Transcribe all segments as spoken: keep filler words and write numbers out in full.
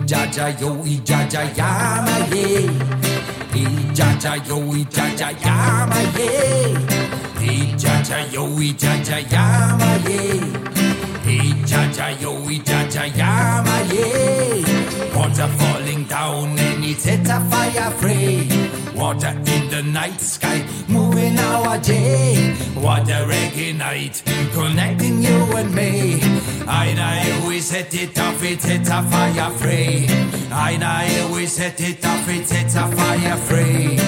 Jaja yo, i jaja yama ye. I jaja yo, i jaja yama ye. I jaja yo, i jaja yama ye. I jaja yo, i jaja yama ye. Water falling down and it set a fire free. Water in the night sky, moving our day. What a reggae night, connecting you and me. And I we set it off, it set a fire free. And I we set it off, it set a fire free.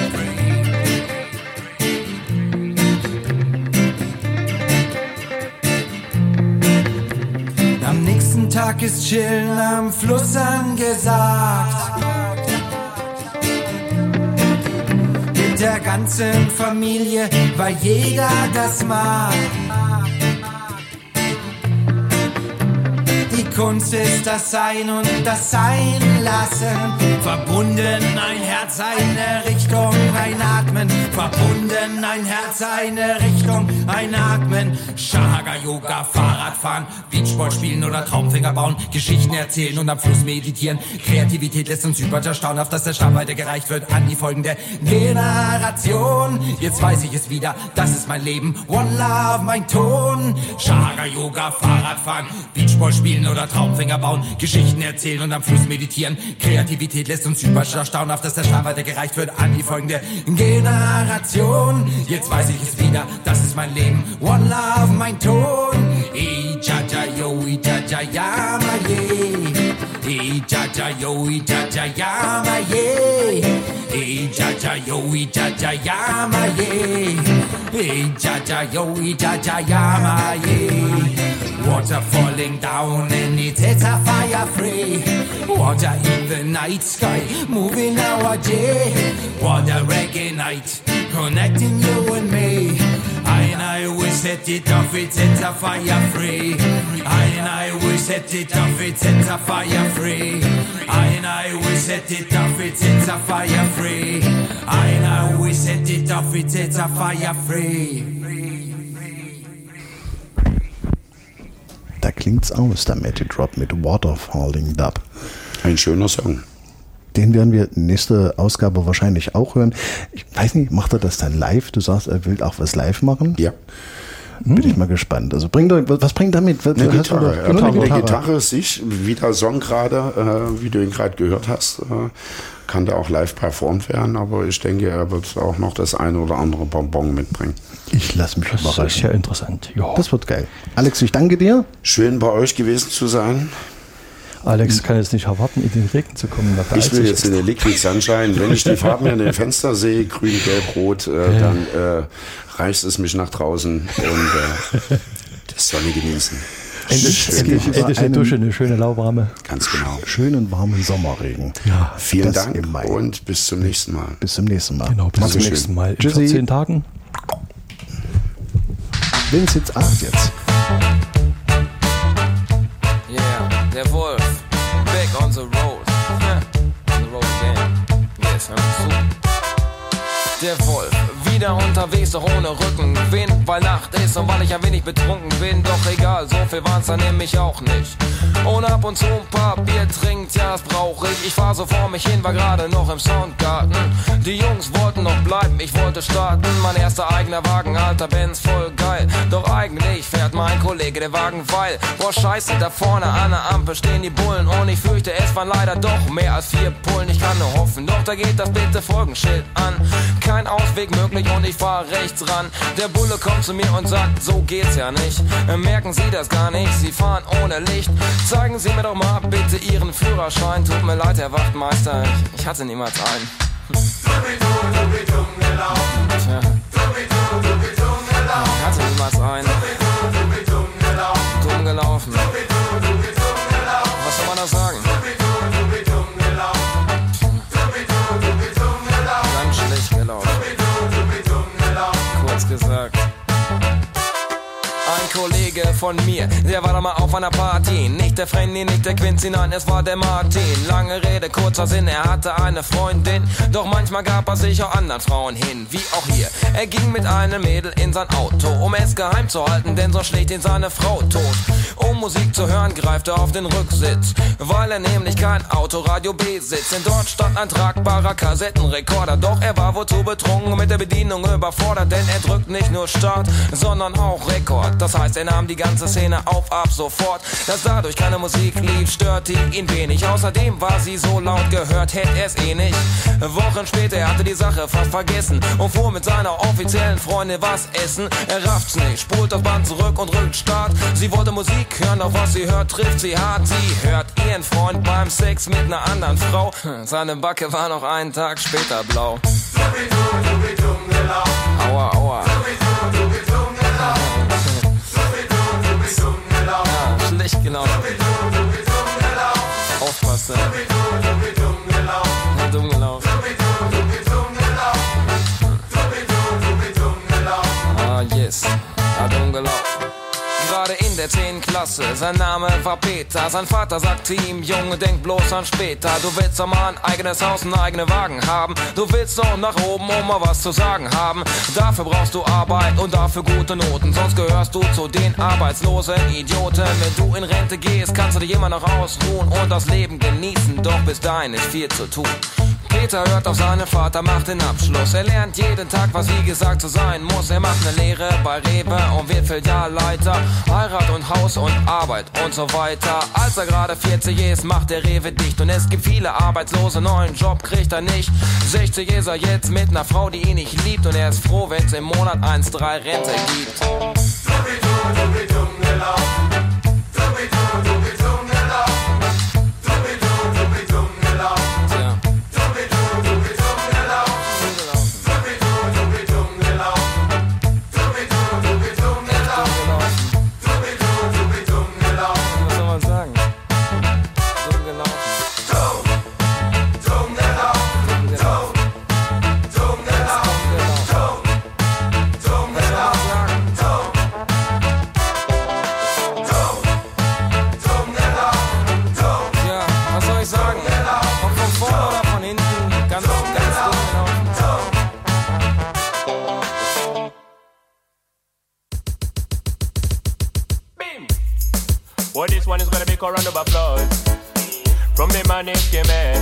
Am nächsten Tag ist Chillen am Fluss angesagt. Mit der ganzen Familie, weil jeder das mag. Die Kunst ist das Sein und das Sein lassen. Verbunden ein Herz, eine Richtung, ein Atmen. Verbunden ein Herz, eine Richtung, ein Atmen. Shahaga Yoga, Fahrradfahren, Beachball spielen oder Traumfänger bauen. Geschichten erzählen und am Fluss meditieren. Kreativität lässt uns über erstaunen, auf dass der Stab weitergereicht wird an die folgende Generation. Jetzt weiß ich es wieder, das ist mein Leben. One Love, mein Ton. Shahaga Yoga, Fahrradfahren, Beachball spielen oder Traumfänger bauen, Geschichten erzählen und am Fluss meditieren. Kreativität lässt uns über erstaunen, auf dass der Stab weitergereicht wird an die folgende Generation. Jetzt weiß ich es wieder, das ist mein Leben. One Love, mein Ton. I jaja yo, i jaja yama ye. I jaja yo, i jaja yama ye. I jaja yo, i jaja yama ye. I jaja yo, i jaja yama ye. Water falling down and it sets a fire free. Water in the night sky, moving our day. What a reggae night, connecting you and me. And I will set it off, it sets a fire free. And I will set it off, it sets a fire free. And I will set it off, it sets a fire free. And I will set it off, it sets a fire free. Da klingt's aus, der Matty Drop mit Water Falling Dub. Ein schöner Song. Den werden wir nächste Ausgabe wahrscheinlich auch hören. Ich weiß nicht, macht er das dann live? Du sagst, er will auch was live machen? Ja. Bin ich mal gespannt. Also bringt er, was bringt er mit? Eine Gitarre. Gitarre. Gitarre. Eine Gitarre sich, wie der Song gerade, äh, wie du ihn gerade gehört hast, äh, kann der auch live performt werden, aber ich denke, er wird auch noch das eine oder andere Bonbon mitbringen. Ich lasse mich das überraschen. Das ist ja interessant. Ja. Das wird geil. Alex, ich danke dir. Schön bei euch gewesen zu sein. Alex kann jetzt nicht erwarten, in den Regen zu kommen. Ich will jetzt in den Liquid Sunshine. Wenn ich die Farben hier in den Fenster sehe, grün, gelb, rot, äh, ja. dann äh, reißt es mich nach draußen und äh, die Sonne genießen. Endlich, endlich, endlich eine Dusche, eine schöne lauwarme. Ganz genau. Schönen warmen Sommerregen. Ja, vielen Dank und bis zum nächsten Mal. Bis zum nächsten Mal. Genau, bis zum nächsten Mal. In vierzehn Tagen. Vince jetzt acht jetzt. Yeah, der Wolf. Back on the road. Yeah, on the road again. Yes, hör zu. Der Wolf. Wieder unterwegs, doch ohne Rückenwind, weil Nacht ist und weil ich ein wenig betrunken bin. Doch egal, so viel waren's dann nämlich auch nicht. Und ab und zu ein paar Bier trinkt, ja, das brauch ich. Ich fahr so vor mich hin, war gerade noch im Soundgarten. Die Jungs wollten noch bleiben, ich wollte starten. Mein erster eigener Wagen, alter Benz, voll geil. Doch eigentlich fährt mein Kollege den Wagen, weil, boah, scheiße, da vorne an der Ampel stehen die Bullen. Und ich fürchte, es waren leider doch mehr als vier Pullen. Ich kann nur hoffen, doch da geht das bitte Folgenschild an. Kein Ausweg möglich und ich fahr rechts ran. Der Bulle kommt zu mir und sagt, so geht's ja nicht. Merken Sie das gar nicht, Sie fahren ohne Licht. Zeigen Sie mir doch mal bitte Ihren Führerschein. Tut mir leid, Herr Wachtmeister, ich, ich hatte niemals einen. Tja. Ich hatte niemals einen. Dumm gelaufen. Was soll man da sagen? Ganz schlecht gelaufen. Kurz gesagt. Ein Kollege von mir, der war da mal auf einer Party. Nicht der Frenny, nicht der Quincy, nein, es war der Martin. Lange Rede, kurzer Sinn, er hatte eine Freundin. Doch manchmal gab er sich auch anderen Frauen hin, wie auch hier. Er ging mit einem Mädel in sein Auto, um es geheim zu halten, denn sonst schlägt ihn seine Frau tot. Um Musik zu hören, greift er auf den Rücksitz, weil er nämlich kein Autoradio besitzt. Denn dort stand ein tragbarer Kassettenrekorder, doch er war wohl zu betrunken, mit der Bedienung überfordert, denn er drückt nicht nur Start, sondern auch Rekord. Das heißt, er nahm die ganze Szene auf ab sofort. Dass dadurch keine Musik lief, störte ihn wenig. Außerdem war sie so laut, gehört hätte er es eh nicht. Wochen später, er hatte die Sache fast vergessen und fuhr mit seiner offiziellen Freundin was essen. Er rafft's nicht, spult das Band zurück und drückt Start. Sie wollte Musik hören, doch was sie hört, trifft sie hart. Sie hört ihren Freund beim Sex mit einer anderen Frau. Seine Backe war noch einen Tag später blau. Aua, aua. Ja, schlecht gelaufen. Aufpassen. Ja, dumm gelaufen. Ah, yes. Ja, dumm gelaufen. Gerade in der zehnten Klasse, sein Name war Peter. Sein Vater sagte ihm, Junge, denk bloß an später. Du willst doch mal ein eigenes Haus, einen eigenen Wagen haben. Du willst doch nach oben, um mal was zu sagen haben. Dafür brauchst du Arbeit und dafür gute Noten. Sonst gehörst du zu den arbeitslosen Idioten. Wenn du in Rente gehst, kannst du dich immer noch ausruhen und das Leben genießen. Doch bis dahin ist viel zu tun. Peter hört auf seinen Vater, macht den Abschluss. Er lernt jeden Tag, was wie gesagt zu sein muss. Er macht eine Lehre bei Rewe und wird Filialleiter. Heirat und Haus und Arbeit und so weiter. Als er gerade vierzig ist, macht der Rewe dicht. Und es gibt viele Arbeitslose, neuen Job kriegt er nicht. sechzig ist er jetzt mit einer Frau, die ihn nicht liebt. Und er ist froh, wenn's im Monat eins Komma drei Rente gibt. Well, this one is gonna be a round of applause from the man named K-Man.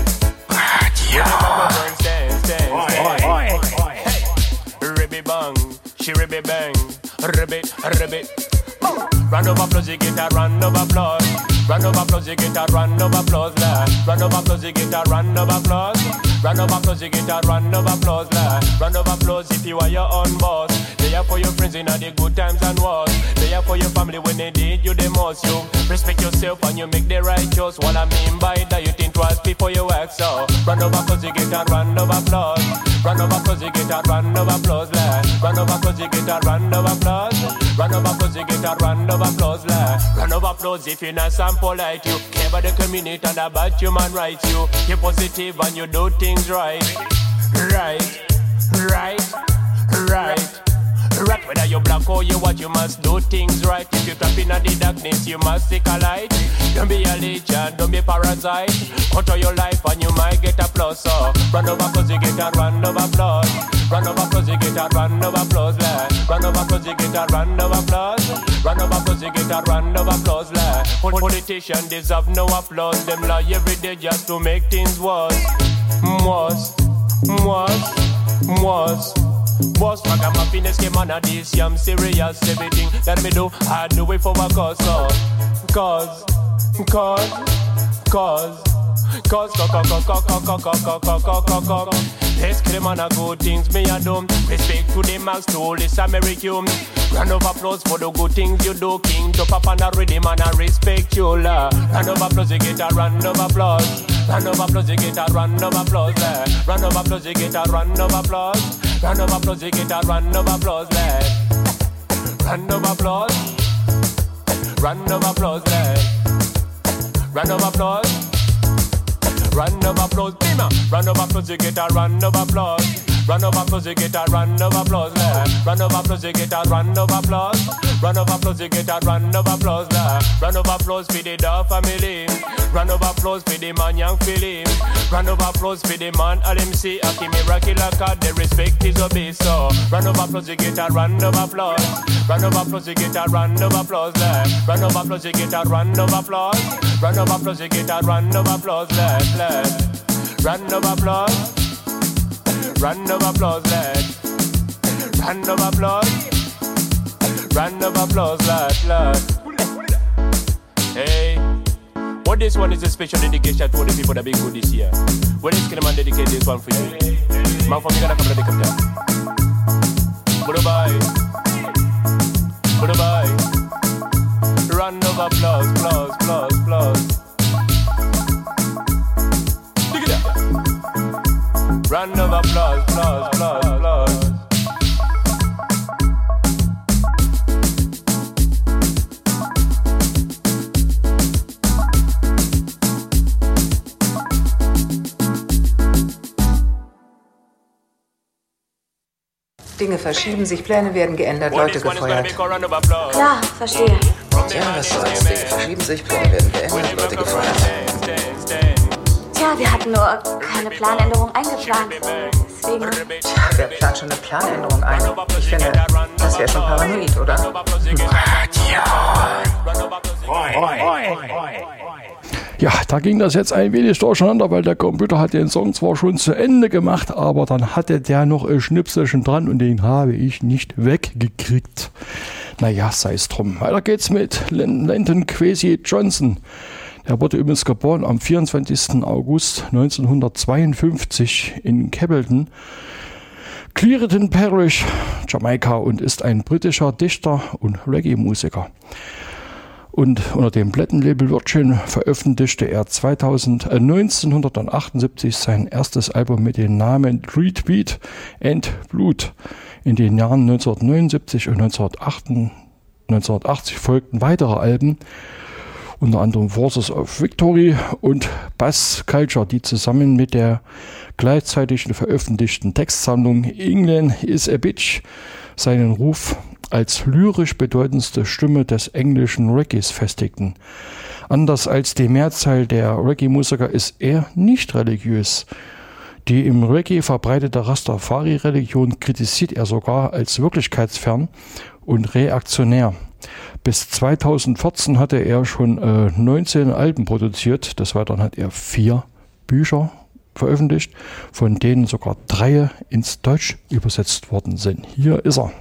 Stand, stand, stand. Hey, ribby bang, she ribby bang, ribbit, ribbit. Round of applause, you get a round of applause. Round of applause, you get a round of applause. Round of applause, you get a round of applause. Round of applause, you get a round of applause. Round of applause if you are your own boss. They are for your friends in all the good times and wars. They are for your family when they need you the most. You respect yourself and you make the right choice. What I mean by that, you think twice before you act. So round of applause, you get a round of applause. Round of applause, you get a round of applause. Round of applause, you get a round of applause. Round of applause, you get a round of applause. Round of applause if you're nice and polite. You care about the community and about human rights. You you're positive and you do things right. Right, right, right. Right, whether you black or you white, you must do things right. If you trap in the darkness, you must take a light. Don't be a leech don't be a parasite. Control your life and you might get a plus. So run over cause you get a run of applause. Run over cause you get a run of applause. Run over cause you get a run of applause. Run over cause you get a run of applause. Politicians deserve no applause. Them lie every day just to make things worse. Worse, worse, worse. Boss, fuck, I'm happiness came on a this. I'm serious, everything that me do, I do it for a cause. So, cause, cause, cause, cause, cause, cause, cause, cause, cause, cause, cause, cause, cause. Let's kill them on a good things me a do. Respect to the max, to all this American. Round of applause for the good things you do. King to pop on a rhythm and I respect you, la. Round of applause, you get a round of applause. Round of applause, you get a round of applause. Round of applause, you get a round of applause. Round of applause, you get a round of applause. Round of applause. Round of applause. Round of applause. Round of applause. Bima. Round of applause, you get a round of applause. Round of applause, you get a round of applause. Round of applause, you get a round of applause. Round of applause, you get a round of applause. Round of applause for the Dog family. Round of applause for the man young Philly. Round of applause for the man L M C. Aki miraculous card, the respect is obey. So round of applause, you get a round of applause. Round of applause, you get a round of applause. Round of applause, you get a round of applause. Round of applause, you get a round of applause. Round of applause. Round of applause, lad. Round of applause. Round of applause, lad, lad. Hey, what this one is a special dedication to all the people that been good this year. Well, this can man dedicate this one for you. Man, for me, gonna come to the captain. Goodbye. Goodbye. Round of applause, applause, applause, applause. Dig it up. Round of applause, applause, applause, applause. Dinge verschieben sich, Pläne werden geändert, Leute gefeuert. Ja, verstehe. Tja, was soll's? Dinge verschieben sich, Pläne werden geändert, Leute gefeuert. Tja, wir hatten nur keine Planänderung eingeplant. Deswegen... Tja, wer plant schon eine Planänderung ein? Ich finde, das wäre schon paranoid, oder? Ja, da ging das jetzt ein wenig durcheinander, weil der Computer hat den Song zwar schon zu Ende gemacht, aber dann hatte der noch ein Schnipselchen dran und den habe ich nicht weggekriegt. Naja, sei es drum. Weiter geht's mit Linton Kwesi Johnson. Er wurde übrigens geboren am vierundzwanzigsten August neunzehnhundertzweiundfünfzig in Capleton, Clearton Parish, Jamaika, und ist ein britischer Dichter und Reggae-Musiker. Und unter dem Plattenlabel Virgin veröffentlichte er zweitausend, äh, neunzehnhundertachtundsiebzig sein erstes Album mit dem Namen Street Beat and Blood. In den Jahren neunzehnhundertneunundsiebzig und neunzehnhundertachtzig folgten weitere Alben, unter anderem Forces of Victory und Bass Culture, die zusammen mit der gleichzeitig veröffentlichten Textsammlung England is a Bitch seinen Ruf als lyrisch bedeutendste Stimme des englischen Reggaes festigten. Anders als die Mehrzahl der Reggae-Musiker ist er nicht religiös. Die im Reggae verbreitete Rastafari-Religion kritisiert er sogar als wirklichkeitsfern und reaktionär. Bis zweitausendvierzehn hatte er schon äh, neunzehn Alben produziert. Des Weiteren hat er vier Bücher veröffentlicht, von denen sogar drei ins Deutsch übersetzt worden sind. Hier ist er.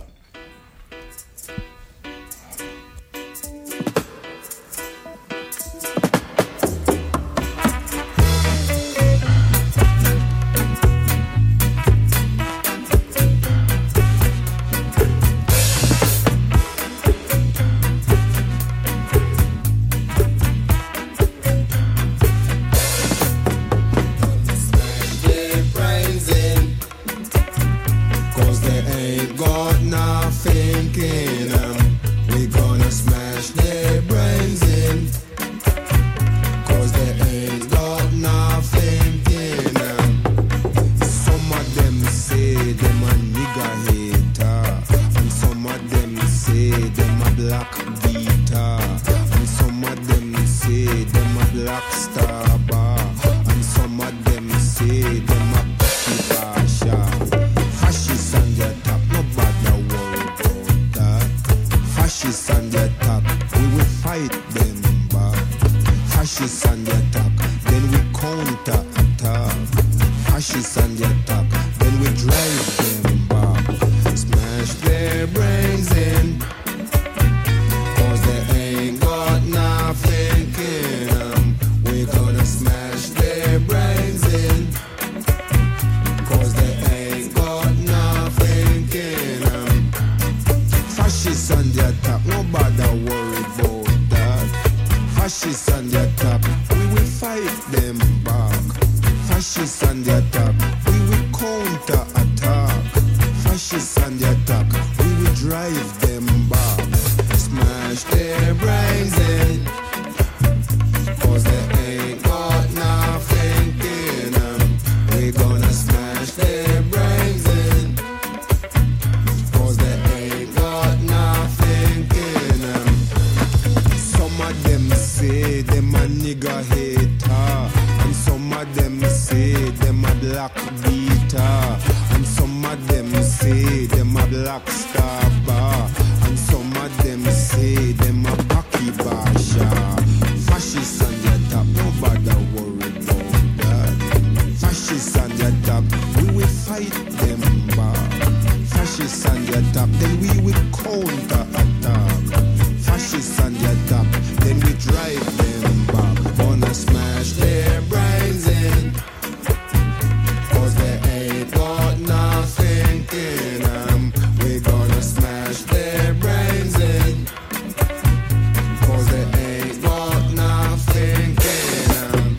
of them say them a black beater, and some of them say them a black star bar, and some of them say them a Paki Basha. Fascists on the top, nobody worry about that. Fascists on the top, we will fight them back. Fascists on the top, then we will counter attack. Fascists on the top, then we drive them back. Wanna smash their brains in, cause they ain't got nothing in them. We gonna smash their brains in, cause they ain't got nothing in them.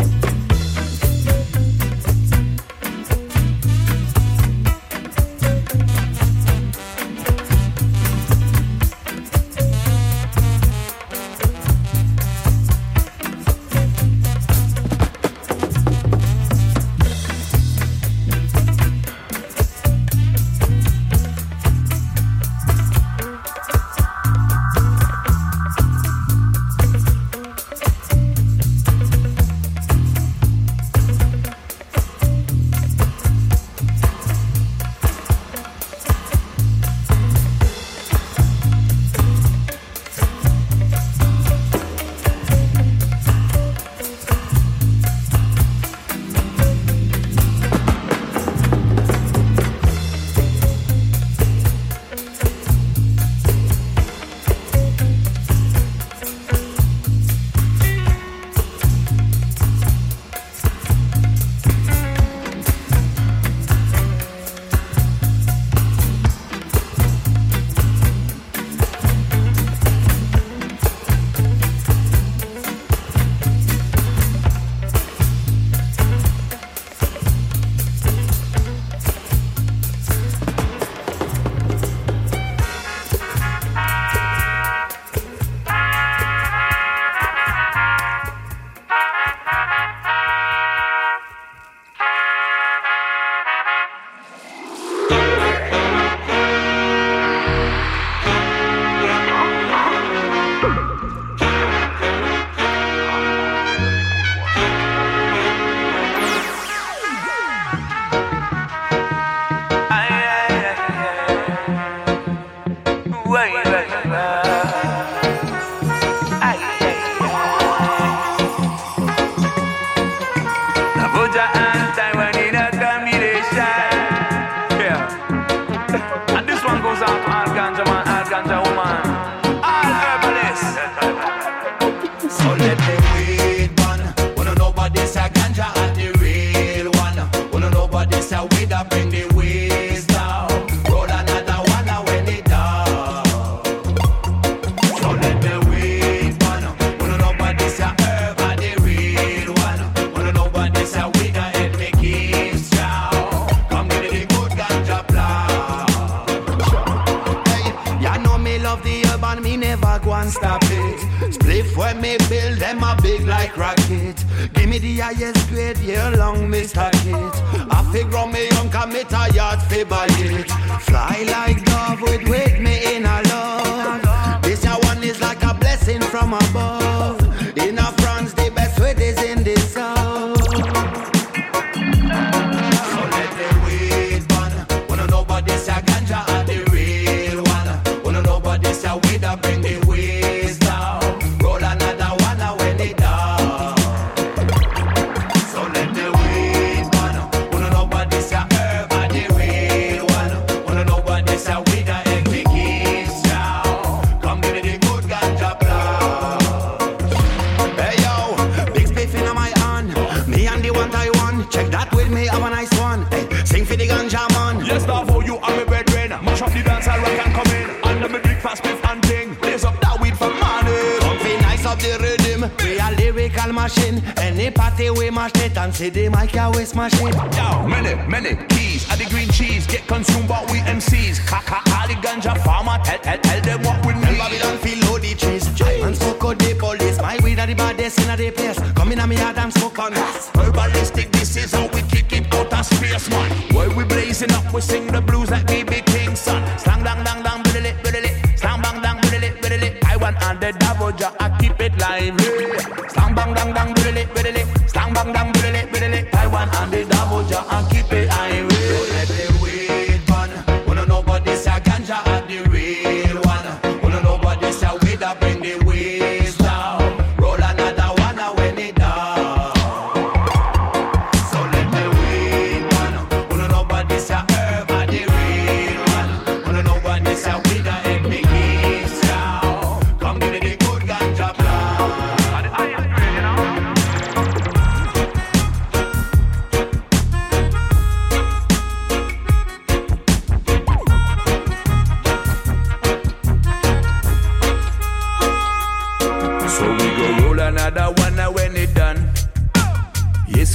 Say they might can't waste my shit. Yo, many, many keys. At the green cheese get consumed by we M Cs. Kaka, all the ganja farmer. Tell, tell, tell them what we need. Babylon feel load the trees. And smoke out the police. My weed are the baddest in the place. Come in a me yard and smoke on us. Herbalistic, this is how we kick it out of space, man. While we blazing up, we sing the blues like B B King's son. Slang, dang, dang, dang, biddle it, biddle it. Slang, bang, dang, biddle it, biddle it. I want on the Davoja, I keep it lively. Slang, bang, dang, dang, biddle it, biddle it. Slang, bang, dang, biddle it.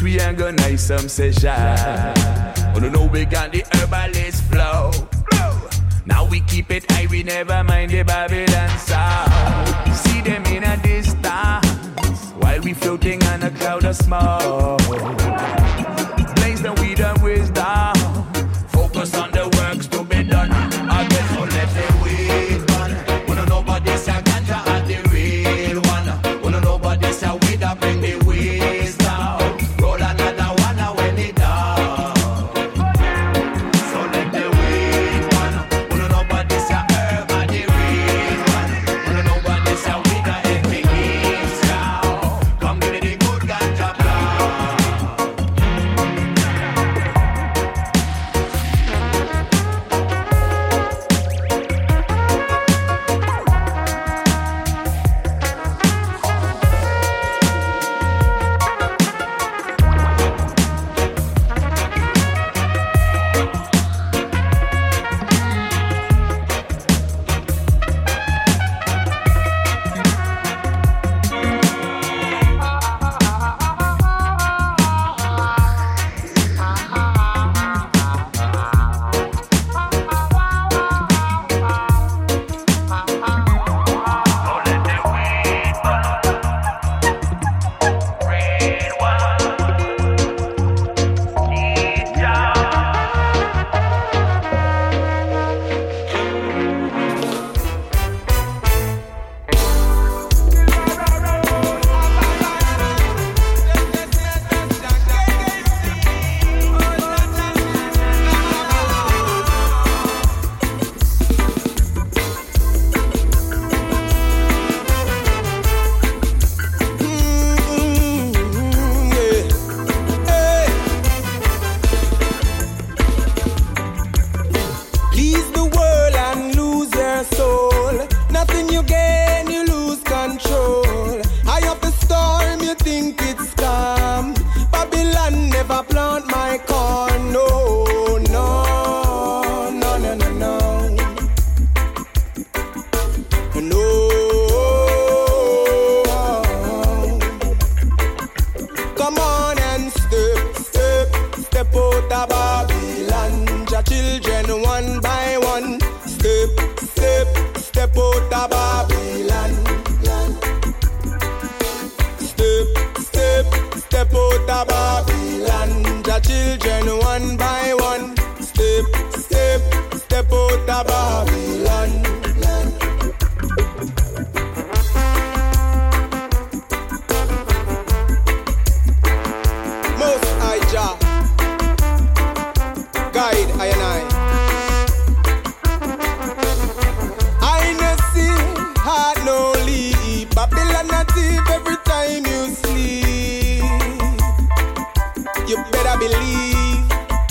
this we ain't gonna nice some session. Oh no, no, we got the herbalist flow. Now we keep it high, we never mind the Babylon sound. See them in a distance, while we floating on a cloud of smoke. Blaze the weed of wisdom, focus on the works to be done. I guess so let the weed run. Wanna nobody say ganja are the real one. Wanna nobody say weed a bring the wisdom. Roll another one when it down. So let the weed run. Wanna nobody say herb are the real one. Wanna nobody say weed a every wisdom. Come give me the good ganja blood. Please the world and lose your soul. Nothing you gain, you lose control. High up the storm, you think it's calm. Babylon never plant my corn. No, no, no, no, no, no. No. Come on and step, step, step out of Babylon. Your children one by one. Step, step, step out of Babylon. Step, step, step out of Babylon. Your children one by one. Step, step, step out of Babylon. Most High Jah, guide I and I. I no see, heart no leave. Babylon native every time you sleep. You better believe.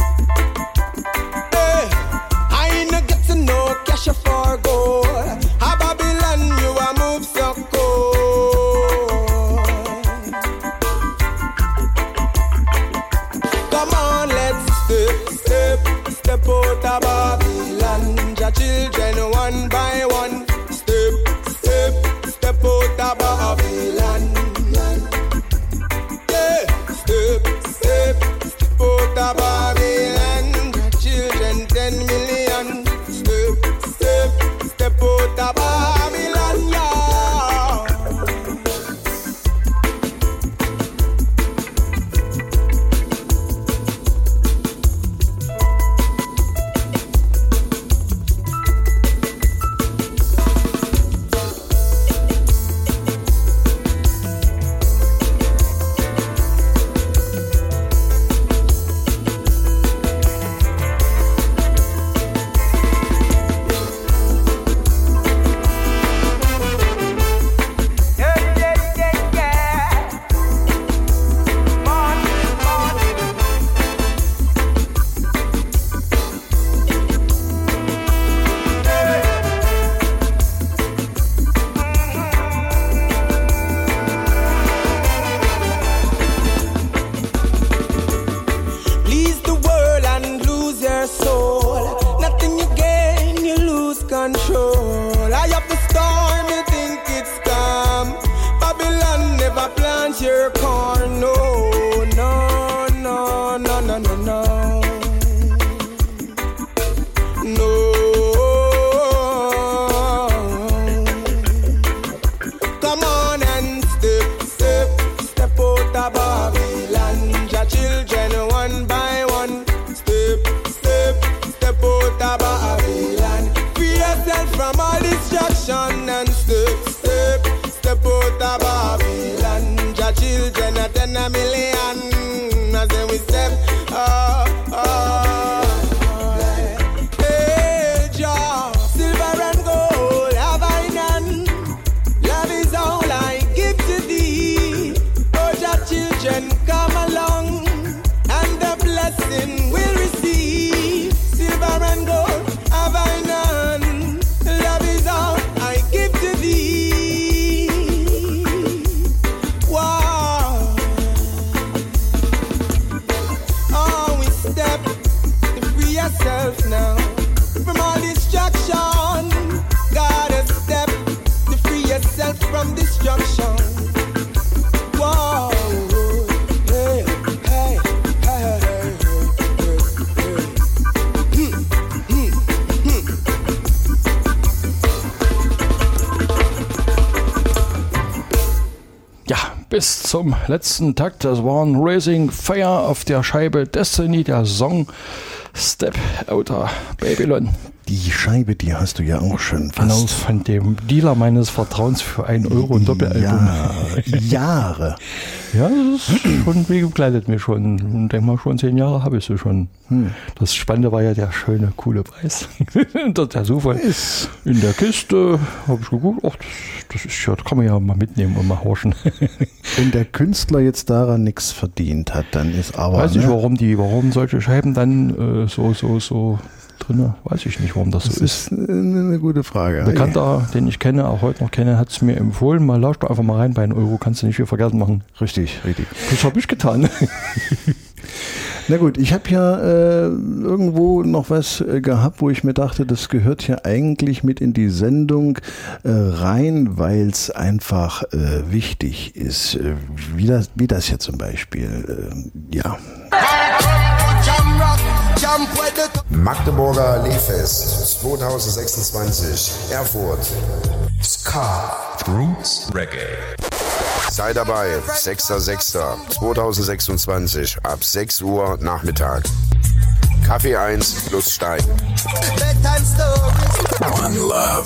Hey, I no get to know cash for gold. A Babylon you a move so cold. Come on, let's step, step, step out of Babylon. Your children one by one. Step, step, step out of Babylon. Yeah, step, step, step out of Babylon. Your children ten million. Step, step, step out of Babylon. Yeah. Please the world and lose your soul. Nothing you gain, you lose control. High up the storm, you think it's calm. Babylon never plants your corn. No, no. bis zum letzten Takt. Das waren Racing Fire auf der Scheibe Destiny, der Song Step Outer Babylon. Die Scheibe, die hast du ja auch schon fast. Genau, von dem Dealer meines Vertrauens für einen Euro ein Doppelalbum. Jahre. Jahre. Ja, das ist schon, wie begleitet mich schon. Ich denke mal, schon zehn Jahre habe ich sie schon. Hm. Das Spannende war ja der schöne, coole Preis. Der Zufall. Ist in der Kiste habe ich geguckt, ach, das, ist ja, das kann man ja mal mitnehmen und mal horchen. Wenn der Künstler jetzt daran nichts verdient hat, dann ist aber... Weiß nicht, ne? warum, die, warum solche Scheiben dann äh, so, so, so... drin. Weiß ich nicht, warum das, das so ist. Das ist eine gute Frage. Ein Bekannter, den ich kenne, auch heute noch kenne, hat es mir empfohlen. Mal lausch doch einfach mal rein bei einem Euro, kannst du nicht viel vergessen machen. Richtig, richtig. Das habe ich getan. Na gut, ich habe ja äh, irgendwo noch was äh, gehabt, wo ich mir dachte, das gehört ja eigentlich mit in die Sendung äh, rein, weil es einfach äh, wichtig ist. Äh, wie, das, wie das hier zum Beispiel. Äh, ja. Magdeburger Leefest zwanzig sechsundzwanzig, Erfurt. Ska. Roots Reggae. Sei dabei, sechster sechster zweitausendsechsundzwanzig ab sechs Uhr Nachmittag. Kaffee eins plus Stein. One Love.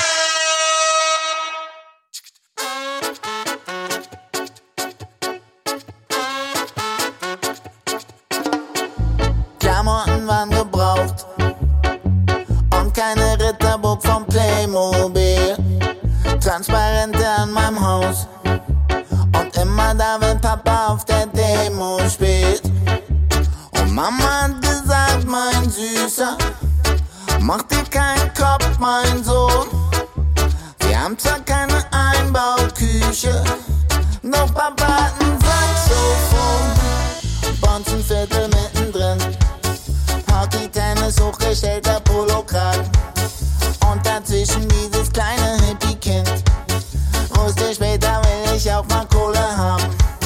Klamotten waren gebraucht und keine Ritterburg vom Playmobil. Transparente an meinem Haus und immer da, wenn Papa auf der Demo spielt. Und Mama hat gesagt, mein Süßer, mach dir keinen Kopf, mein Sohn. Wir haben zwar keine Einbauküche, doch Papa hat ein Saxophon. Bonzenviertel mittendrin, Hockey-Tennis, hochgestellter Polokragen. Und dazwischen dieses kleine Hippie-Kind. Wusste, später will ich auch mal Kohle haben.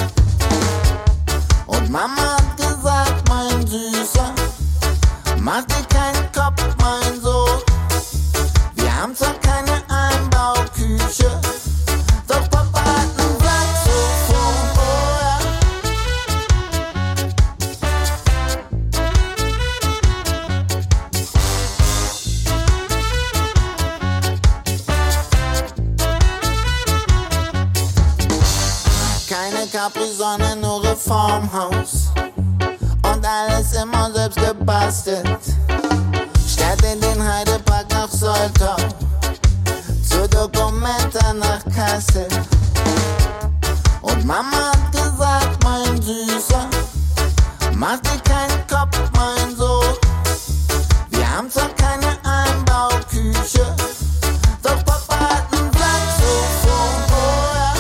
Und Mama hat gesagt, mein Süßer, mach dir keinen Kopf, mein Sohn. Wir haben zwar keine Einbauküche, doch Papa hat ein Saxophon, oh ja. Keine Capri-Sonne, nur Reformhaus. Und alles immer selbst gebastelt. Statt in den Heidepark nach Soltau, zur Documenta nach Kassel. Und Mama hat gesagt, mein Süßer, mach dir keinen Kopf, mein Sohn. Wir haben zwar keine Einbauküche, doch Papa hat ein Saxophon, oh ja.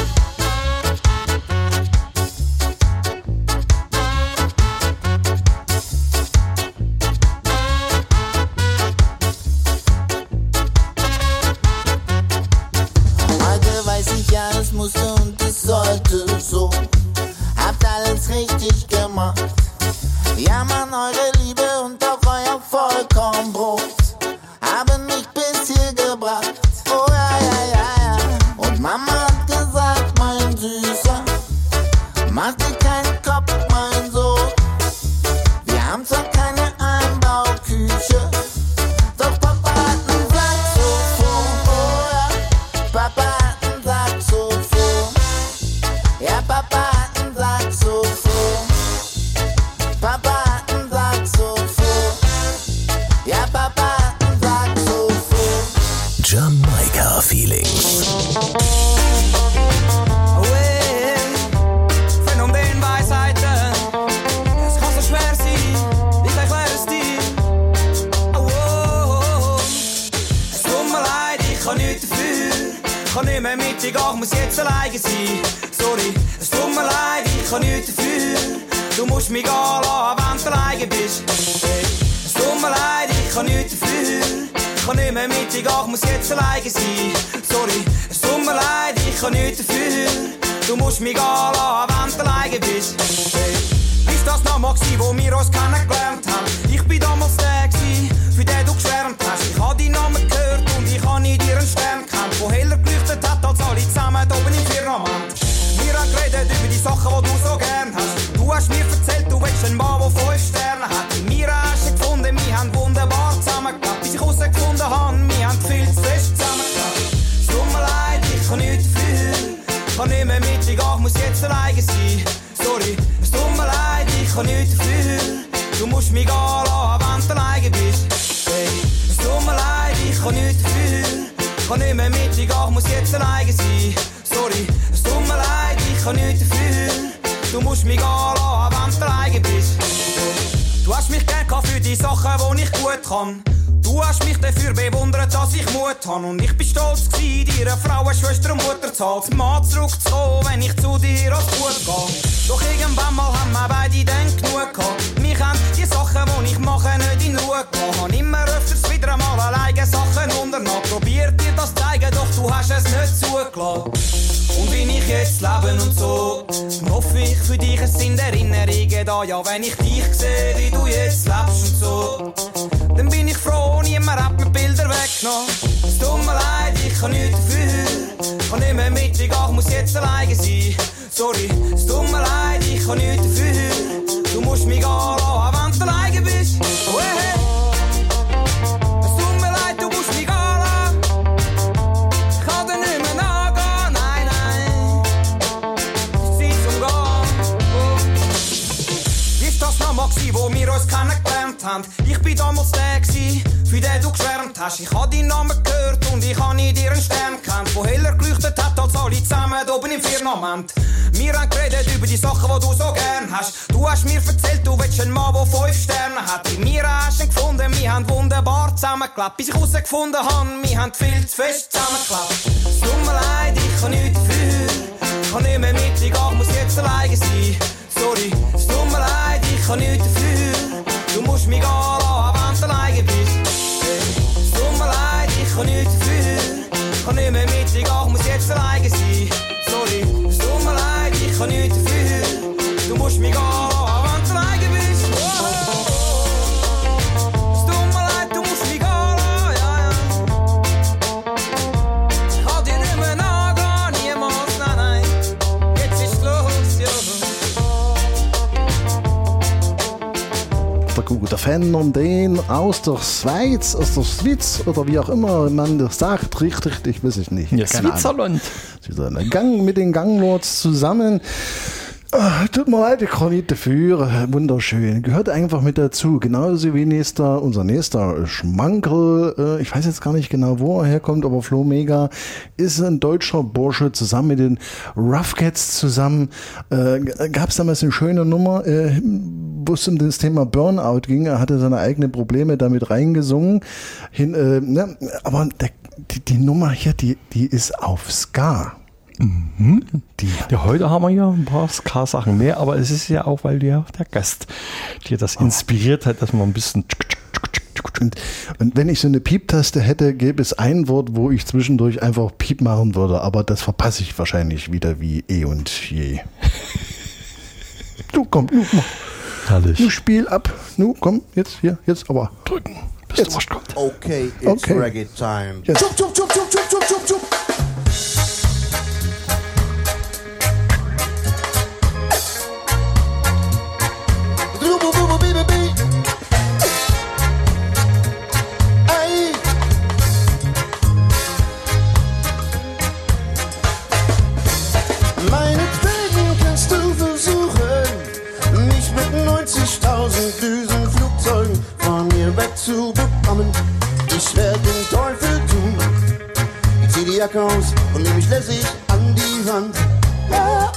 Heute weiß ich ja, es musste und es sollte so. Habt alles richtig gemacht. Ja, Mann, eure Liebe und auch euer Vollkornbrot haben mich bis hier gebracht. Oh ja, ja, ja, ja. Und Mama hat gesagt, mein Süßer, mach dir keinen Kopf, mein Sohn. Wir haben zwar keine Einbauküche, doch Papa hat ein Saxophon, oh ja. Papa hat ein Saxophon. Ja, Papa hat ein Saxophon. Papa hat ein Saxophon. Ja, Papa hat ein Saxophon. Jamaica Feelings. Phänomen Weisheiten, es kann so schwer sein, ich erkläre es dir. Oh, oh, oh. Es tut mir leid, ich kann nichts dafür. Ich kann nicht mehr mit dir gehen, ich muss jetzt alleine sein. Sorry, es tut mir leid, ich kann nichts dafür. Du musst mich gehen lassen, wenn du alleine bist. Hey. Es tut mir leid, ich kann nichts dafür. Ich kann nicht mehr mit dir gehen, ich muss jetzt alleine sein. Sorry, es tut mir leid, ich kann nichts dafür. Du musst mich gehen lassen, wenn du alleine bist. Hey. Ist das noch mal gsi, wo wir uns kennengelernt haben? Ich bin damals der gsi, für den du geschwärmt hast. Ich hab deinen Namen gehört und ich hab in dir einen Stern gekannt, wo heller geleuchtet hat als alle zusammen oben im Firmament. Wir haben geredet über willst einen Mann, der fünf Sterne hat. In mir hast du gefunden, wir haben wunderbar zusammengeklappt. Bis ich herausgefunden habe, wir haben viel zu fest zusammengeklappt. Es tut mir leid, ich kann nichts dafür. Ich kann nicht mehr mit dir gehen, ich muss jetzt alleine sein. Sorry, es tut mir leid, ich kann nichts dafür. Du musst mich gehen lassen, wenn du alleine bist. Hey, es tut mir leid, ich kann nichts dafür. Ich kann nicht mehr mit dir gehen, ich muss jetzt alleine sein. Sorry, es tut mir leid, ich kann nichts dafür. Du musst mich gehen lassen, wenn du alleine bist. Du hast mich gern gehabt für die Sachen, die ich gut kann. Du hast mich dafür bewundert, dass ich Mut habe. Und ich bin stolz gewesen, dir eine Frau, eine Schwester und Mutter zu haben. Als Mann zurückzukommen, wenn ich zu dir als gut gehe. Doch irgendwann mal haben wir beide dann genug gehabt. Mich haben die Sachen, die ich mache, nicht in Ruhe gelassen. Habe immer öfters wieder einmal alleine Sachen unternommen. Probiert dir das zeigen, doch du hast es nicht zugelassen. Und wie ich jetzt lebe und so, hoffe ich für dich, es sind Erinnerungen da. Ja, wenn ich dich sehe, wie du jetzt lebst und so, dann bin ich froh, niemand hat mir Bilder weggenommen. Es tut mir leid, ich kann nichts dafür. Ich kann nicht mehr mit dir gehen, ich muss jetzt alleine sein. Sorry, es tut mir leid, ich kann nichts dafür. Du musst mich gehen lassen, wenn du alleine bist. Oh, hey. Es tut mir leid, du musst mich gehen lassen. Ich kann dir nicht mehr nachgehen, nein, nein. Es ist Zeit zum Gehen. Oh. Ist das nochmal gsi, wo wir uns kennengelernt haben? Ich bin damals der gsi, für den du geschwärmt hast. Ich hab deinen Namen gehört und ich hab in dir einen Stern gekannt, wo heller geleuchtet hat als alle zusammen oben im Firmament. Wir haben geredet über die Sachen, die du so gern hast. Du hast mir erzählt, du willst einen Mann, der fünf Sterne hat. In mir hast du ihn gefunden, wir haben wunderbar zusammengeklappt. Bis ich herausgefunden habe, wir haben viel zu fest zusammengeklappt. Es tut mir leid, ich kann nichts dafür. Ich kann nicht mehr mit dir gehen, ich muss jetzt alleine sein. Sorry, es tut mir leid, ich kann nichts dafür. Du musst mich gehen lassen, wenn du alleine bist. Es tut mir leid, ich kann nichts dafür. Ich kann nicht mehr mit dir gehen, ich muss jetzt alleine sein. Sorry, es tut mir leid, ich kann nichts dafür. Du musst mich gehen lassen, wenn du alleine bist. Es tut mir leid, du musst mich gehen lassen, ja, ja. Ich kann dir nicht mehr nachgehen, niemals, nein, nein. Jetzt ist los, ja. Der gute Fan und den aus der Schweiz, aus der Schweiz oder wie auch immer man das sagt, richtig, ich weiß es nicht. Ja, Switzerland. Gang mit den Ganglords zusammen. Ah, tut mir leid, ich kann nicht dafür. Wunderschön. Gehört einfach mit dazu. Genauso wie nächster, unser nächster Schmankerl. Ich weiß jetzt gar nicht genau, wo er herkommt, aber Flo Mega ist ein deutscher Bursche zusammen mit den Rough Cats zusammen. Äh, Gab es damals eine schöne Nummer, äh, wo es um das Thema Burnout ging. Er hatte seine eigenen Probleme damit reingesungen. Hin, äh, ne? Aber der, die, die Nummer hier, die, die ist auf Ska. Mhm. Die. Ja, heute haben wir ja ein paar Ska-Sachen mehr, aber es ist ja auch, weil der, der Gast dir das inspiriert hat, dass man ein bisschen. Und, und wenn ich so eine Piep-Taste hätte, gäbe es ein Wort, wo ich zwischendurch einfach Piep machen würde, aber das verpasse ich wahrscheinlich wieder wie eh und je. Du komm, nu, mach. Herrlich. Nu spiel ab. Nu, komm, jetzt, hier, jetzt aber. Drücken, bis jetzt. du was kommt. Okay, it's okay. Reggae time. Yes. Chup, chup, chup, chup, chup, chup, chup, chup. Düsenflugzeugen von mir wegzubekommen. Ich werde den Teufel tun. Ich zieh die Jacke aus und nehm mich lässig an die Wand. Ja.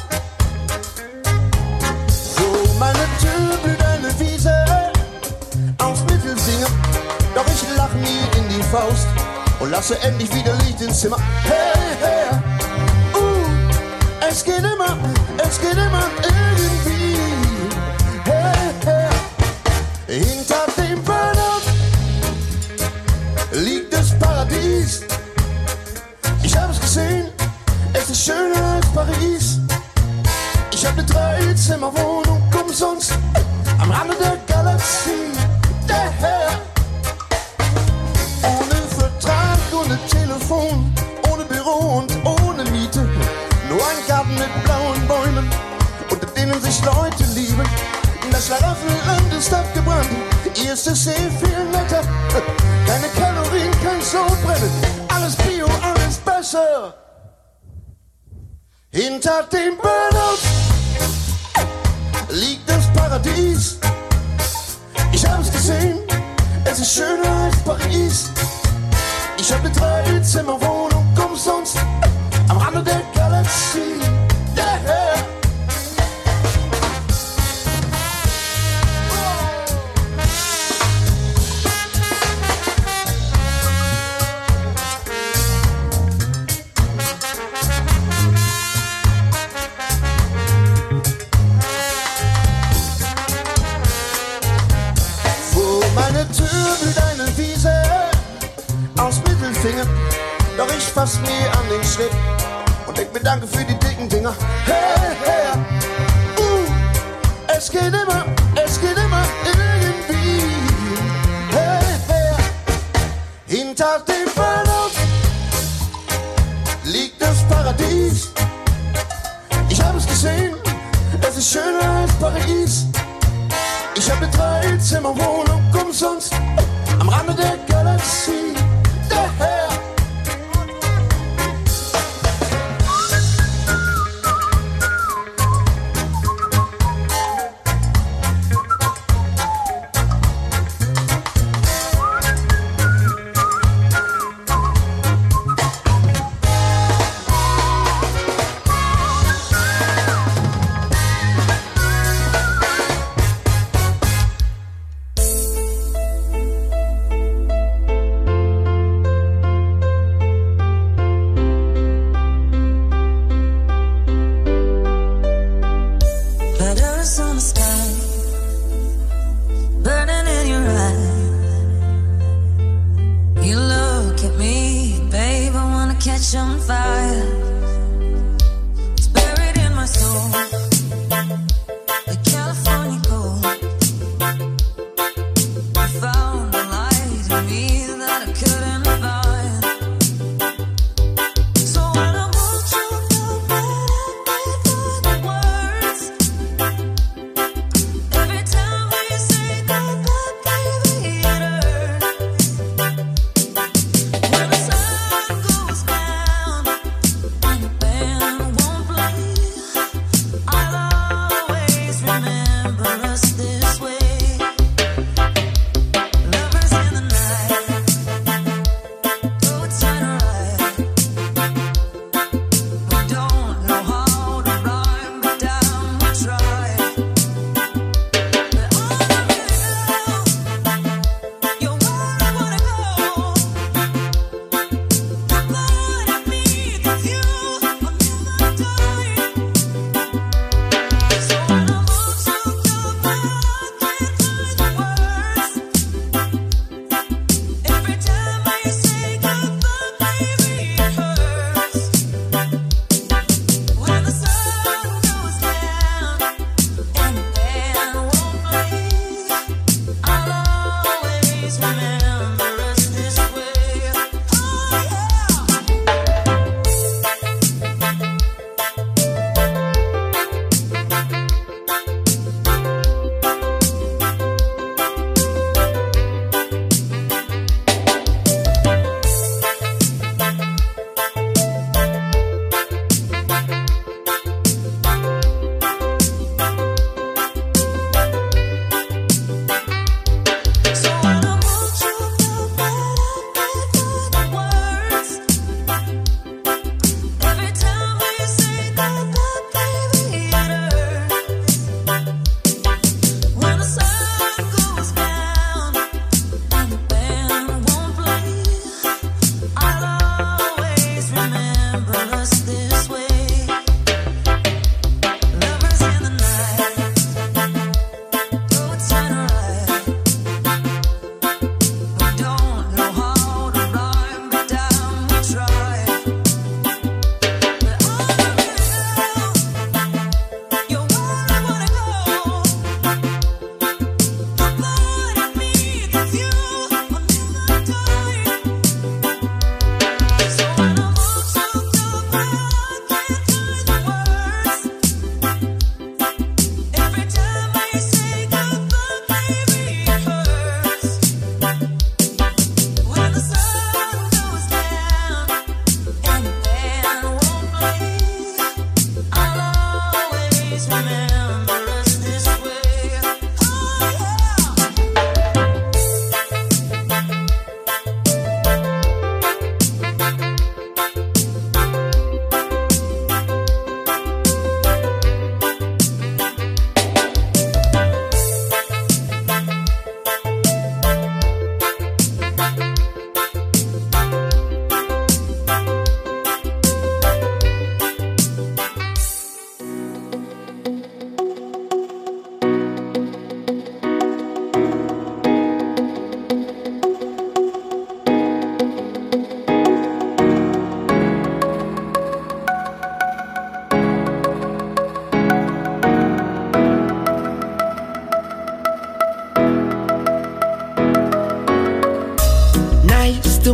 So, meine turbulente Wiese aufs Mittelsingen. Doch ich lach mir in die Faust und lasse endlich wieder Licht ins Zimmer. Hey, hey, uh, es geht immer, es geht immer irgendwie. Hey, hey. Hinter dem Burnout liegt das Paradies. Ich hab's gesehen, es ist schöner als Paris. Ich hab ne Dreizimmerwohnung umsonst am Rande der Galaxie. Der Herr, ohne Vertrag, ohne Telefon, ohne Büro und ohne Miete. Nur ein Garten mit blauen Bäumen und Schlaraffenland ist abgebrannt. Hier ist es sehr viel netter. Keine Kalorien, kein Sodbrennen. Alles Bio, alles besser. Hinter dem Burnout liegt das Paradies. Ich hab's gesehen, es ist schöner als Paris. Ich hab eine Dreizimmerwohnung umsonst am Rande der Galaxie. Yeah. Tür mit einer Wiese aus Mittelfinger, doch ich fass mir an den Schritt und denk mir danke für die dicken Dinger. Hey, hey, uh, es geht immer, es geht immer irgendwie. Hey, hey, hinter dem Burnout liegt das Paradies. Ich hab es gesehen, es ist schöner als Paris. Ich hab eine Dreizimmerwohnung umsonst am Rande der Galaxie. Daher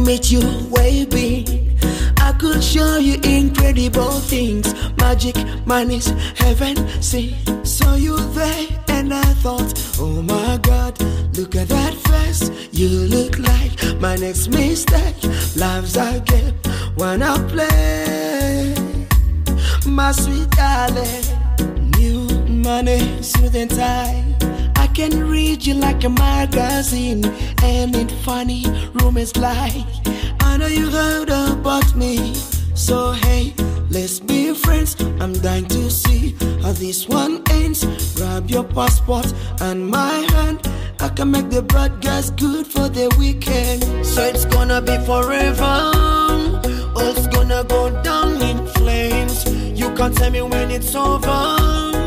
meet you, waving. I could show you incredible things. Magic, manners, heaven, see. Saw you there and I thought, oh my God, look at that face. You look like my next mistake. Lives I get when I play. My sweet darling, new money, suit and tie. I can read you like a magazine, and it's funny, rumors like. I know you heard about me, so hey, let's be friends. I'm dying to see how this one ends. Grab your passport and my hand. I can make the bad guys good for the weekend. So it's gonna be forever, or it's gonna go down in flames. You can't tell me when it's over,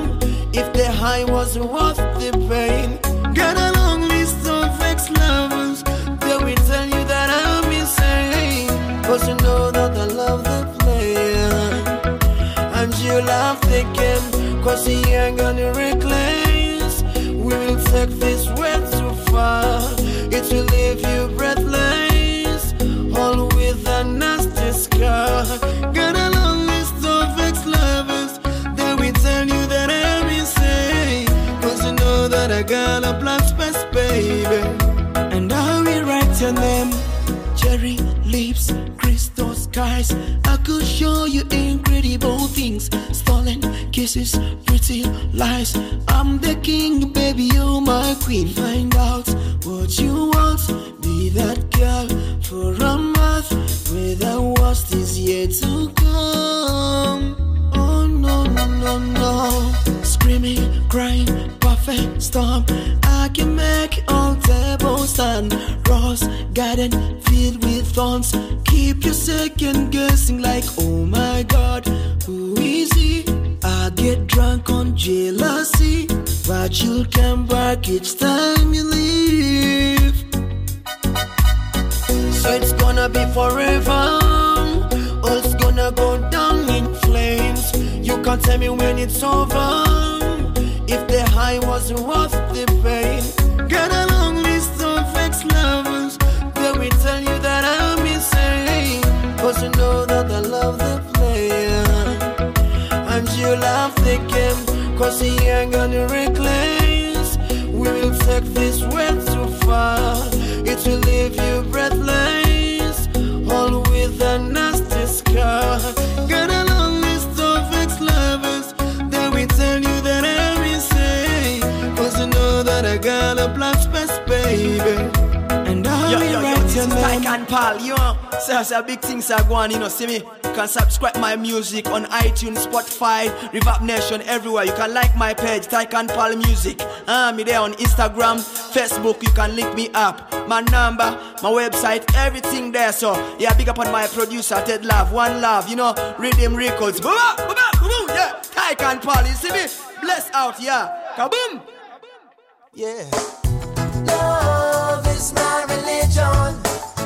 if the high was worth the pain. Got a long list of ex-lovers, they will tell you that I'm insane. Cause you know that I love the player, and you love the game. Cause he ain't gonna reclaim. We will take this way too far. It will leave you breathless, all with a nasty scar. Got a long list of ex-lovers, they will tell you that I'm insane. Cause you know that I got a blank space, baby, and I will write your name. Cherry lips, crystal skies. I could show you incredible things. Stolen kisses, pretty lies. I'm the king, baby, you're my queen. Find out what you want. Be that girl for a month, where the worst is yet to come. Oh no, no, no, no. Screaming, crying, perfect storm. I can make all tables stand. Rose garden filled with thorns. Keep you second guessing like, oh my God, who is he? I get drunk on jealousy, but you'll come back each time you leave. So it's gonna be forever, or it's gonna go down in flames. You can't tell me when it's over, if the high was worth the pain. Got a long list of ex-lovers, they will tell you that I'm insane. Cause you know that I love the player, and you love the game. Cause he ain't gonna reclaim. We will take this way too far. It will leave you breathless, all with a nasty scar. Got a long list of ex-lovers, they will tell you that I'm insane. Cause you know that I got a blank space, baby, and I yo, will yo, yo, write this your is name. Tyke and Paul, you know. So, so big things are going, you know, see me. You can subscribe my music on iTunes, Spotify, Reverb Nation, everywhere. You can like my page, Tyke and Paul Music. I'm uh, there on Instagram, Facebook, you can link me up. My number, my website, everything there. So, yeah, big up on my producer, Ted Love, One Love, you know, Rhythm Records. Boom, boom, boom, yeah. Tyke and Paul, you see me? Bless out, yeah. Kaboom! Yeah. Love is my religion.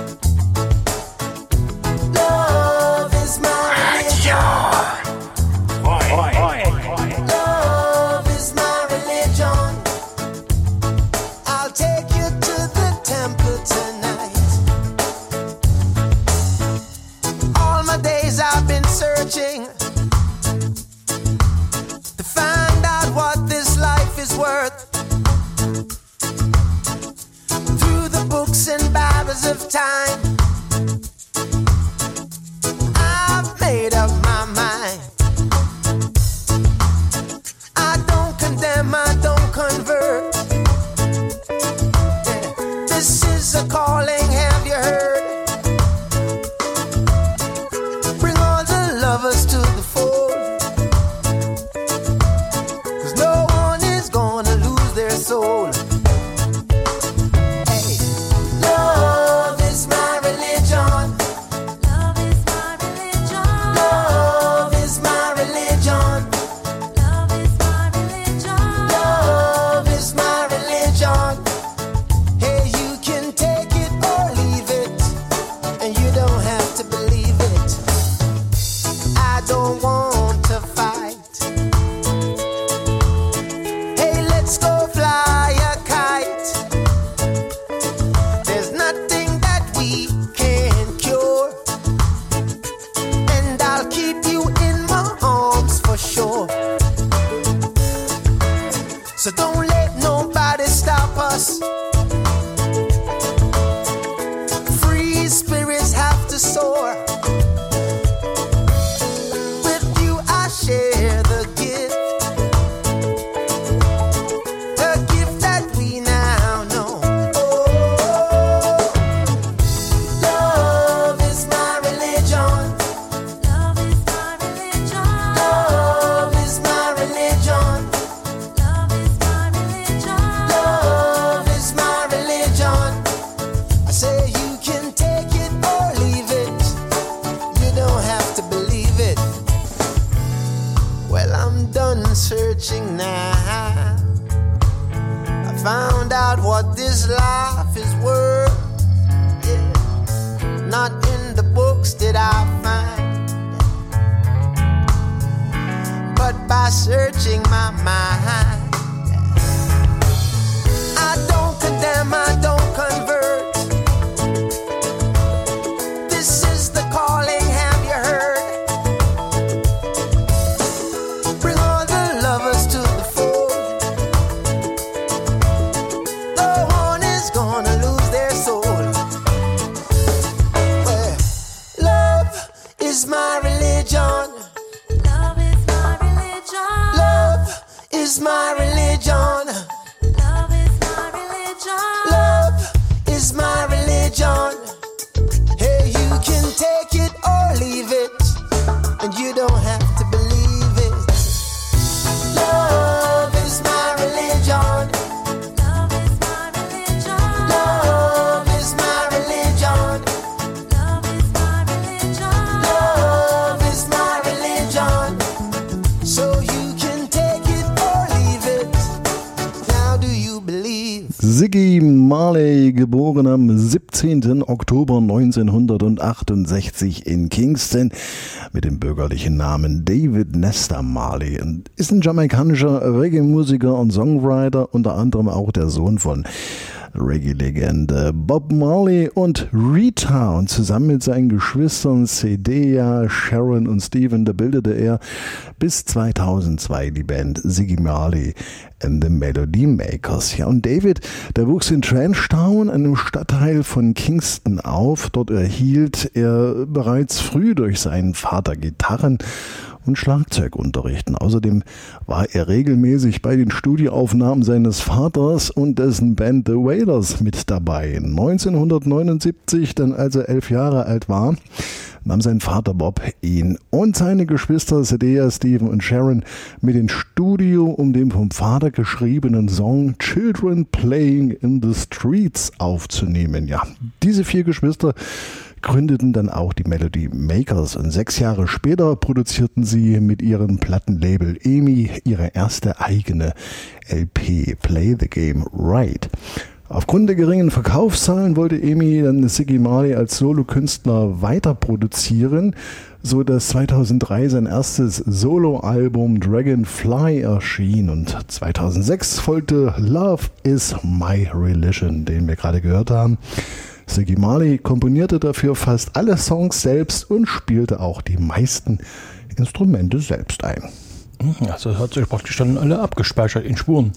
Love is my religion. Love is my religion. I'll take you to the temple tonight. All my days I've been searching to find out what this life is worth. Through the books and Bibles of time, I've made up my mind. I don't condemn, I don't convert. Yeah. This is a calling, have you heard? Bring all the lovers to the fold, 'cause no one is gonna lose their soul. Hey, love is my religion. Love is my religion. Love is my religion. Love is my religion. Love is my religion. Hey, you can take it or leave it, and you don't have to believe it. I don't want to fight. Hey, let's go fly a nobody stop us. Free spirits have to soar. With you I share the gift, the gift that we now know. Oh, love is my religion. Love is my religion. Love is my religion. Love is my religion. Love is my religion. I say you can take it or leave it. You don't have to believe it. Well, I'm done searching now. I found out what this life is worth. Yeah. Not in the books did I find, but by searching my mind. I don't condemn, I don't convert. This is the calling, have you heard? Bring all the lovers to the fold. No one is gonna lose their soul. Well, love is my religion. Love is my religion. Love is my religion. Love is my religion. Love is my religion. Hey, you can take it or leave it, and you don't have to believe it. Love is my religion. Love is my religion. Love is my religion. Love is my religion. Love is my religion. So you can take it or leave it. Now do you believe? Ziggy Marley, geboren am siebzehnten Oktober neunzehnhundertachtundsechzig in Kingston mit dem bürgerlichen Namen David Nestor Marley, und ist ein jamaikanischer Reggae-Musiker und Songwriter, unter anderem auch der Sohn von Reggae-Legende Bob Marley und Rita, und zusammen mit seinen Geschwistern Cedea, Sharon und Stephen, da bildete er bis zweitausendzwei die Band Ziggy Marley and the Melody Makers. Ja, und David, der wuchs in Trenchtown, einem Stadtteil von Kingston, auf. Dort erhielt er bereits früh durch seinen Vater Gitarren- und Schlagzeugunterrichten. Außerdem war er regelmäßig bei den Studioaufnahmen seines Vaters und dessen Band The Wailers mit dabei. neunzehnhundertneunundsiebzig, dann als er elf Jahre alt war, nahm sein Vater Bob ihn und seine Geschwister Cedea, Stephen und Sharon mit ins Studio, um den vom Vater geschriebenen Song Children Playing in the Streets aufzunehmen. Ja, diese vier Geschwister gründeten dann auch die Melody Makers, und sechs Jahre später produzierten sie mit ihrem Plattenlabel E M I ihre erste eigene L P, Play the Game Right. Aufgrund der geringen Verkaufszahlen wollte E M I dann Ziggy Marley als Solokünstler weiter produzieren, so dass zweitausenddrei sein erstes Soloalbum Dragonfly erschien, und zweitausendsechs folgte Love is My Religion, den wir gerade gehört haben. Ziggy Marley komponierte dafür fast alle Songs selbst und spielte auch die meisten Instrumente selbst ein. Also hat sich praktisch dann alle abgespeichert in Spuren.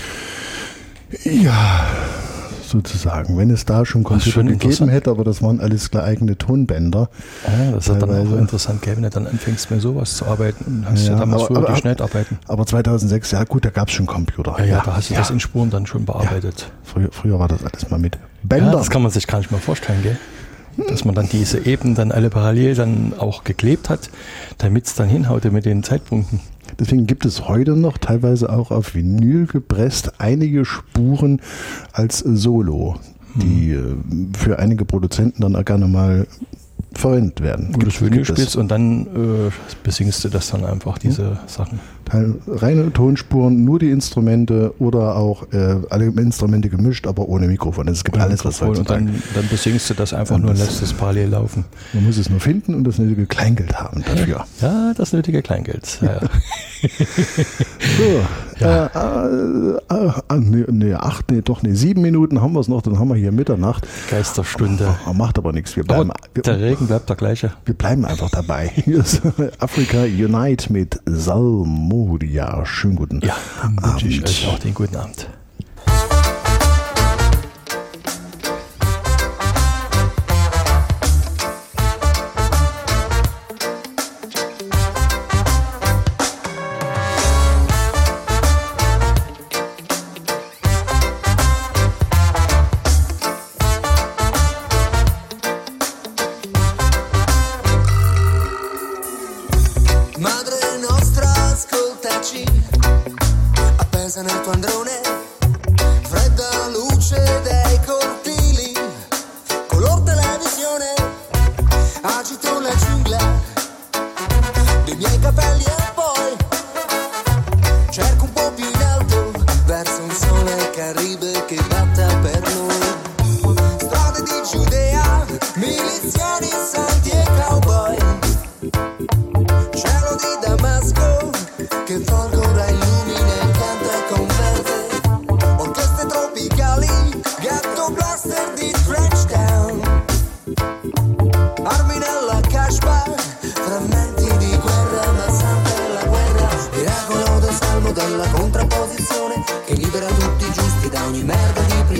Ja, sozusagen. Wenn es da schon Computer gegeben hätte, aber das waren alles eigene Tonbänder. Ja, das ist dann auch interessant, wenn du dann anfängst mit sowas zu arbeiten und hast ja, ja damals früher die Schnellarbeiten. Aber zweitausendsechs, ja gut, da gab es schon Computer. Ja, ja, da hast du ja. das in Spuren dann schon bearbeitet. Ja. Früher, früher war das alles mal mit Bändern. Ja, das kann man sich gar nicht mehr vorstellen, gell? Dass man dann diese Ebenen dann alle parallel dann auch geklebt hat, damit es dann hinhaute mit den Zeitpunkten. Deswegen gibt es heute noch, teilweise auch auf Vinyl gepresst, einige Spuren als Solo, die hm. für einige Produzenten dann auch gerne mal verwendet werden. Wo du das Vinyl spielst und dann äh, besingst du das dann einfach, diese hm. Sachen. Teil, reine Tonspuren, nur die Instrumente oder auch äh, alle Instrumente gemischt, aber ohne Mikrofon. Es gibt ohne alles, was heutzutage. Und dann, dann besingst du das einfach und nur und lässt es parallel laufen. Man muss es nur finden und das nötige Kleingeld haben dafür. Ja, das nötige Kleingeld. Ja, ja. So, ja. Äh, äh, äh, nee, nee, acht, nee, doch, nee, sieben Minuten haben wir es noch, dann haben wir hier Mitternacht. Geisterstunde. Oh, macht aber nichts. Wir bleiben, aber der Regen bleibt der gleiche. Wir bleiben einfach dabei. Hier ist Africa Unite mit Salmodia. Schönen guten ja, dann wünsche ich euch auch den guten Abend.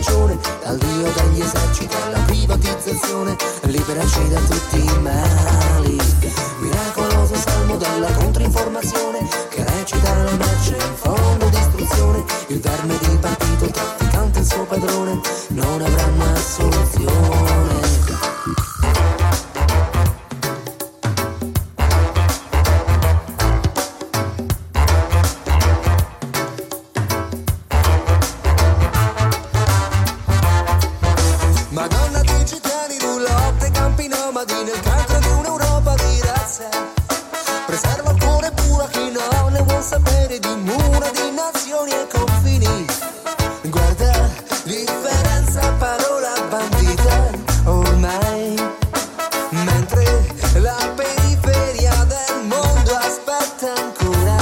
prigione, dal dio degli eserciti alla privatizzazione, liberaci da tutti i mali. Miracoloso salmo della controinformazione che recita la merce in fondo distruzione, il verme di partito, il trafficante e il suo padrone non avranno assoluzione. Madonna dei gitani, roulotte, campi nomadi nel cancro di un'Europa di razza. Preserva il cuore puro a chi non ne vuol sapere di mura, di nazioni e confini. Guarda, differenza parola bandita ormai, mentre la periferia del mondo aspetta ancora.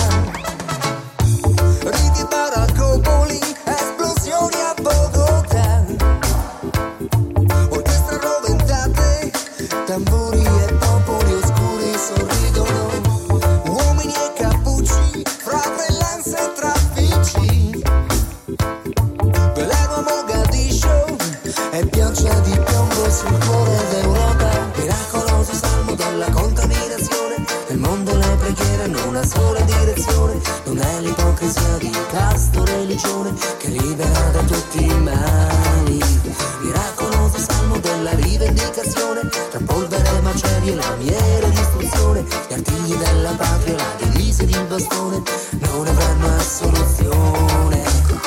Riti e baraccopoli, esplosioni a Bogotà, orchestre roventate, tamburi e popoli oscuri sorridono, uomini e cappucci, fratellanza e traffici. Veleno a Mogadiscio e pioggia di piombo sul cuore d'Europa. Miracoloso salmo dalla contaminazione, nel mondo le preghiere hanno una sola direzione, non è l'ipocrisia di caste o religione che libera da tutti i mali. Miracoloso salmo della rivendicazione, tra polvere, macerie, lamiere, distruzione, gli artigli della patria, la divisa ed il bastone non avranno assoluzione.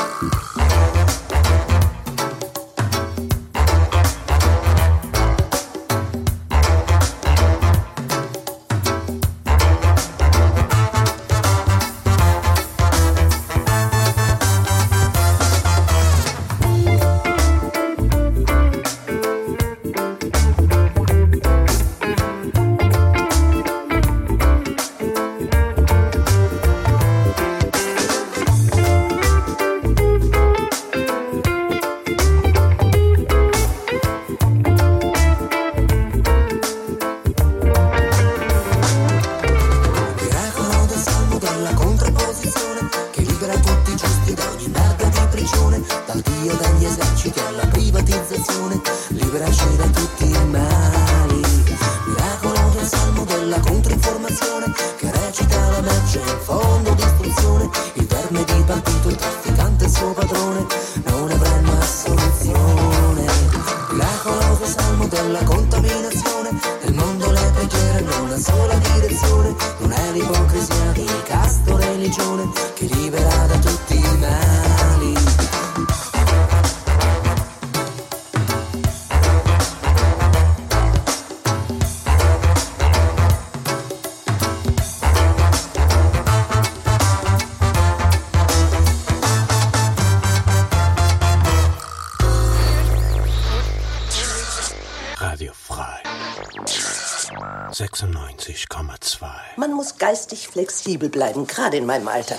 sechsundneunzig Komma zwei. Man muss geistig flexibel bleiben, gerade in meinem Alter.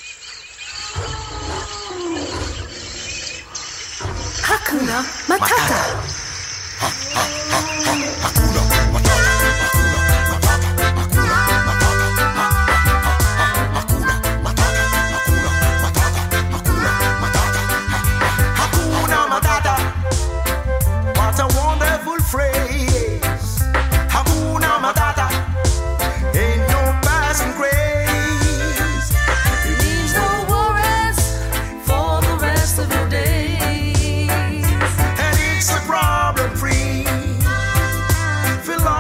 Hakuna Matata. Hakuna Matata. What a wonderful phrase. Hakuna Matata. Ain't no passing craze. It means no worries for the rest of your days. And it's a problem-free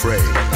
afraid.